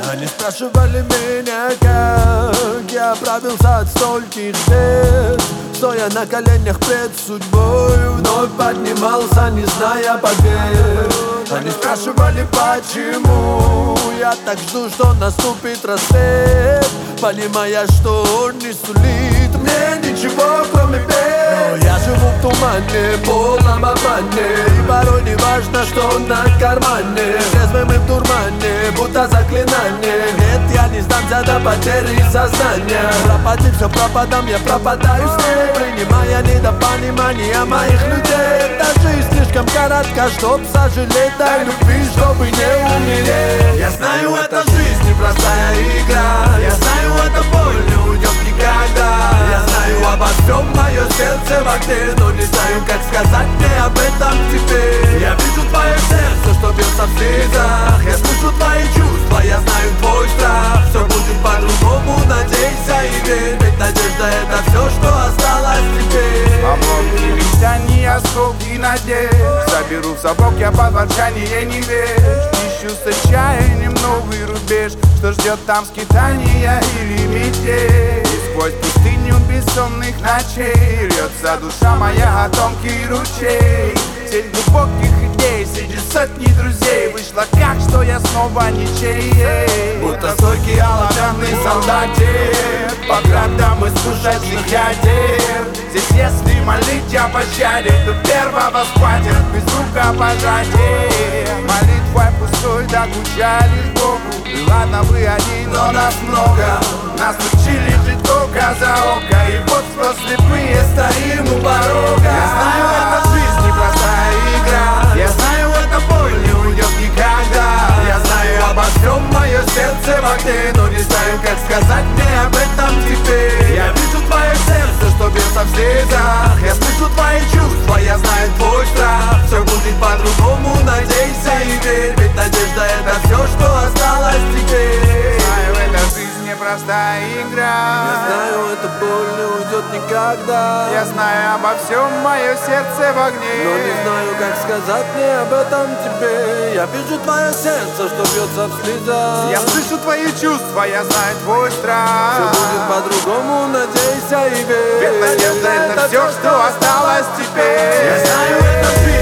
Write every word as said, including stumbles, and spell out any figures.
Они спрашивали меня, как я оправился от стольких бед, стоя на коленях пред судьбой, вновь поднимался, не зная побед. Они спрашивали, почему я так жду, что наступит рассвет, понимая, что он не сулит мне ничего, кроме бед. Но я живу в тумане, полном обмане, и порой не важно, что на кармане. Трезвым и в дурмане, будто заклинание. Нет, я не сдамся до потери сознания. Пропади, все пропадам, я пропадаю с ней, принимая недопонимание моих людей. Эта жизнь слишком коротка, чтоб сожалеть о любви, чтобы не умереть. Я знаю, эта жизнь непростая игра. Я знаю, эта боль не уйдет никогда. Я знаю обо всем, мое сердце в огне, но не знаю, как сказать мне об этом теперь. Я вижу твое сердце, что бьется в слезах. Я слышу твои чувства, я знаю твой страх. Все будет по-другому, надейся и верь, ведь надежда — это все, что осталось теперь. Обломки мечтаний, осколки надежд заберу в совок я под ворчание невеж. Ищу с отчаянием новый рубеж, что ждет там скитания или метель. И сквозь пустыню бессонных ночей льется душа моя, а тонкий ручей. Тень глубоких идей среди сотни друзей вышла как, что я снова ничей. Будто стойкий оловянный солдатик по градам искушающих ядер. Здесь если молить о пощаде, то первого схватят без рукопожатия. Молитвой пустой докучали лишь Богу. И ладно вы один, но нас много. Нас учили жить око за око, и вот что слепые стоим у порога. Я знаю, эта жизнь непростая игра. Я знаю, эта боль не уйдет никогда. Я знаю обо всем, мое сердце в огне, но не знаю, как сказать мне об этом теперь. Я вижу твое сердце, что бьется в слезах. Я слышу твои чувства, я знаю твой страх. Все будет по-другому, надейся и верь, ведь надежда — это все, что осталось теперь. Знаю, эта жизнь непростая игра. Я знаю, эта боль не уйдет никогда. Я знаю обо всем, мое сердце в огне, но не знаю, как сказать мне об этом тебе. Я вижу твое сердце, что бьется в слезах. Я слышу твои чувства, я знаю твой страх. Все будет по-другому, надейся и верь, ведь надежда — это все, что осталось теперь. Я знаю, это жизнь